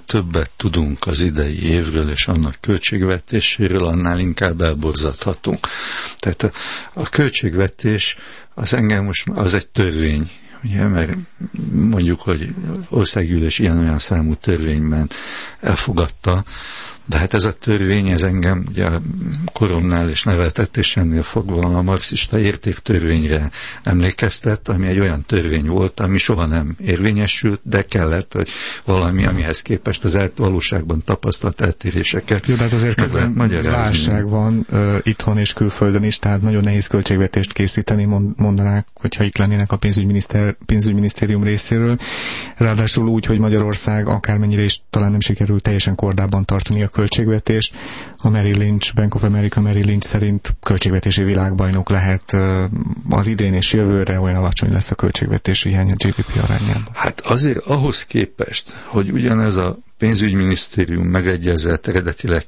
többet tudunk az idei évről és annak költségvetéséről, annál inkább elborzadhatunk. Tehát a költségvetés az engem most az egy törvény, ugye, mert mondjuk, hogy országgyűlés ilyen-olyan számú törvényben elfogadta, de hát ez a törvény, ez engem ugye koromnál és neveltetésemnél fogva a marxista értéktörvényre emlékeztet, ami egy olyan törvény volt, ami soha nem érvényesült, de kellett, hogy valami, amihez képest az valóságban tapasztalt eltéréseket. Jó, de hát azért közben válság van itthon és külföldön is, tehát nagyon nehéz költségvetést készíteni, mondanák, hogyha itt lennének a pénzügyminisztérium részéről. Ráadásul úgy, hogy Magyarország akármennyire is talán nem sikerült teljesen kordában tartani a költségvetés. A Merrill Lynch, Bank of America Merrill Lynch szerint költségvetési világbajnok lehet az idén és jövőre, olyan alacsony lesz a költségvetési hiány a GDP arányában. Hát azért ahhoz képest, hogy ugyanez a pénzügyminisztérium megegyezett eredetileg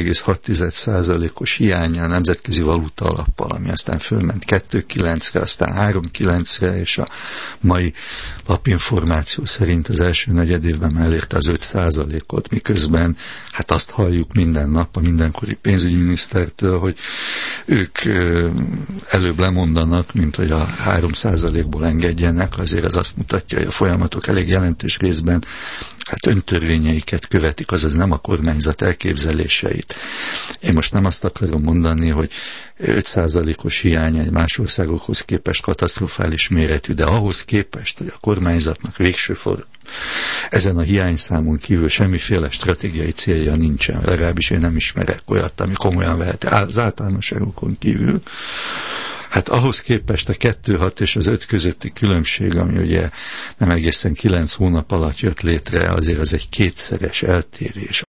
2,6%-os hiánya a nemzetközi valuta alappal, ami aztán fölment 2,9-re, aztán 3,9-re, és a mai lapinformáció szerint az első negyedévben elérte az 5%-ot, miközben hát azt halljuk minden nap a mindenkori pénzügyminisztertől, hogy ők előbb lemondanak, mint hogy a 3%-ból engedjenek, azért az azt mutatja, hogy a folyamatok elég jelentős részben hát öntörvényeiket követik, azaz nem a kormányzat elképzeléseit. Én most nem azt akarom mondani, hogy 5%-os hiány egy más országokhoz képest katasztrofális méretű, de ahhoz képest, hogy a kormányzatnak végső ezen a hiányszámon kívül semmiféle stratégiai célja nincsen, legalábbis én nem ismerek olyat, ami komolyan vehet az általánosságokon kívül. Hát ahhoz képest a 2,6 és az 5 közötti különbség, ami ugye nem egészen 9 hónap alatt jött létre, azért az egy kétszeres eltérés.